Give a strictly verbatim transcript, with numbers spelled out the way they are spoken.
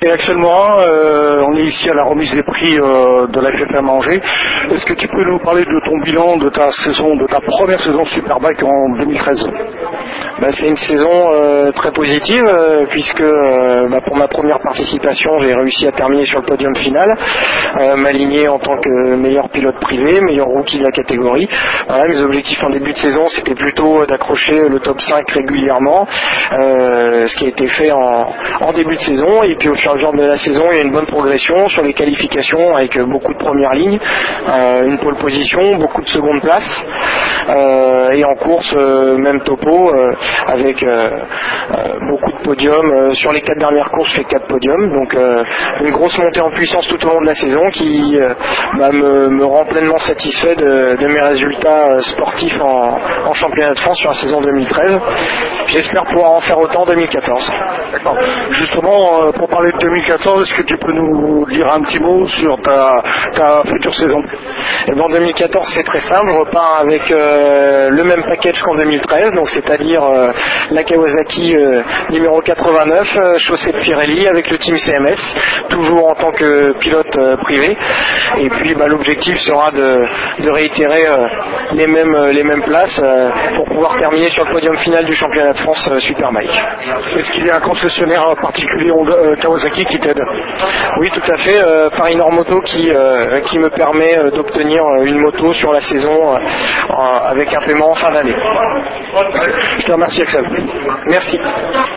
Et actuellement, euh, on est ici à la remise des prix euh, de la F F M Angers. Est-ce que tu peux nous parler de ton bilan de ta saison, de ta première saison Superbike en deux mille treize? Bah, c'est une saison euh, très positive euh, puisque euh, bah, pour ma première participation j'ai réussi à terminer sur le podium final, euh, m'aligner en tant que meilleur pilote privé, meilleur rookie de la catégorie. Voilà, mes objectifs en début de saison c'était plutôt d'accrocher le top cinq régulièrement, euh, ce qui a été fait en, en début de saison, et puis au fur et à mesure de la saison il y a une bonne progression sur les qualifications avec beaucoup de premières lignes, euh, une pole position, beaucoup de secondes places, euh, et en course euh, même topo euh, avec euh, euh, beaucoup de podiums. Euh, sur les quatre dernières courses, je fais quatre podiums, donc euh, une grosse montée en puissance tout au long de la saison qui euh, bah, me, me rend pleinement satisfait de, de mes résultats euh, sportifs en, en championnat de France sur la saison deux mille treize. J'espère pouvoir en faire autant en deux mille quatorze. D'accord. Justement, euh, pour parler de deux mille quatorze, est-ce que tu peux nous dire un petit mot sur ta, ta future saison? Et bien, en deux mille quatorze, c'est très simple, je repars avec euh, le même package qu'en deux mille treize, donc c'est-à-dire euh, la Kawasaki euh, numéro quatre-vingt-neuf, euh, chaussée de Pirelli avec le team C M S, toujours en tant que pilote euh, privé. Et puis bah, l'objectif sera de, de réitérer euh, les, mêmes, euh, les mêmes places euh, pour pouvoir terminer sur le podium final du championnat de France euh, Superbike. Est-ce qu'il y a un concessionnaire particulier euh, Kawasaki qui t'aide? Oui, tout à fait, euh, Paris Nord Moto qui, euh, qui me permet euh, d'obtenir euh, une moto sur la saison euh, avec un paiement en fin d'année. Je te remercie, Axel. Merci.